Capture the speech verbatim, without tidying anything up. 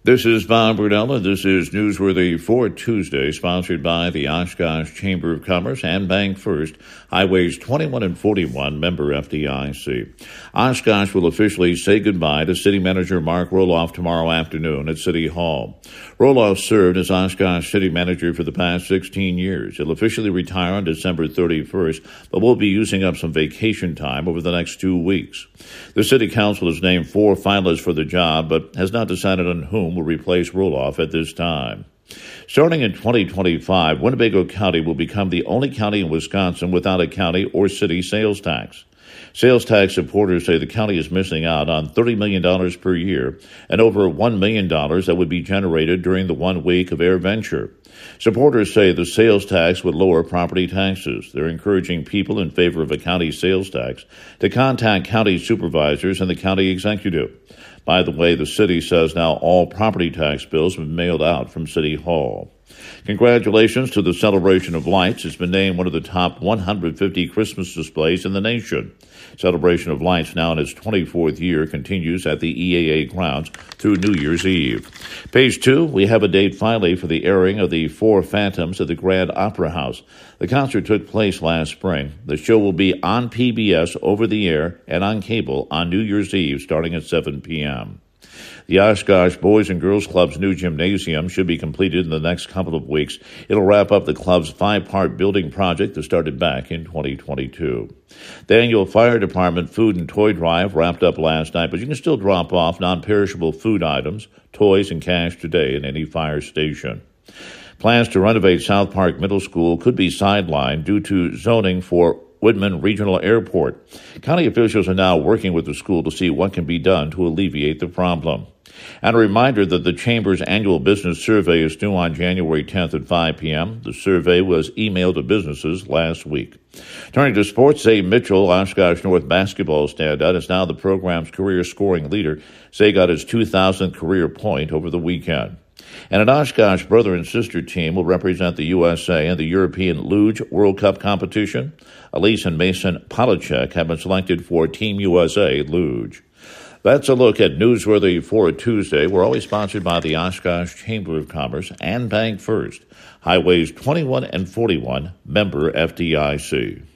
This is Bob Brunella. This is Newsworthy for Tuesday, sponsored by the Oshkosh Chamber of Commerce and Bank First, Highways twenty-one and forty-one, member F D I C. Oshkosh will officially say goodbye to City Manager Mark Roloff tomorrow afternoon at City Hall. Roloff served as Oshkosh City Manager for the past sixteen years. He'll officially retire on December thirty-first, but will be using up some vacation time over the next two weeks. The City Council has named four finalists for the job, but has not decided on whom will replace Roloff at this time. Starting in twenty twenty-five, Winnebago County will become the only county in Wisconsin without a county or city sales tax. Sales tax supporters say the county is missing out on thirty million dollars per year and over one million dollars that would be generated during the one week of AirVenture. Supporters say the sales tax would lower property taxes. They're encouraging people in favor of a county sales tax to contact county supervisors and the county executive. By the way, the city says now all property tax bills have been mailed out from City Hall. Congratulations to the Celebration of Lights. It's been named one of the top one hundred fifty Christmas displays in the nation. Celebration of Lights, now in its twenty-fourth year, continues at the E A A grounds through New Year's Eve. Page two, we have a date finally for the airing of The Four Phantoms at the Grand Opera House. The concert took place last spring. The show will be on P B S over the air and on cable on New Year's Eve starting at seven p.m. The Oshkosh Boys and Girls Club's new gymnasium should be completed in the next couple of weeks. It'll wrap up the club's five-part building project that started back in twenty twenty-two. The annual Fire Department Food and Toy Drive wrapped up last night, but you can still drop off non-perishable food items, toys, and cash today in any fire station. Plans to renovate South Park Middle School could be sidelined due to zoning for Whitman Regional Airport. County officials are now working with the school to see what can be done to alleviate the problem. And a reminder that the Chamber's annual business survey is due on January tenth at five p.m. The survey was emailed to businesses last week. Turning to sports, Zay Mitchell, Oshkosh North basketball standout, is now the program's career scoring leader. Zay got his two thousandth career point over the weekend. And an Oshkosh brother and sister team will represent the U S A in the European Luge World Cup competition. Elise and Mason Polacek have been selected for Team U S A Luge. That's a look at Newsworthy for a Tuesday. We're always sponsored by the Oshkosh Chamber of Commerce and Bank First. Highways twenty-one and forty-one, member F D I C.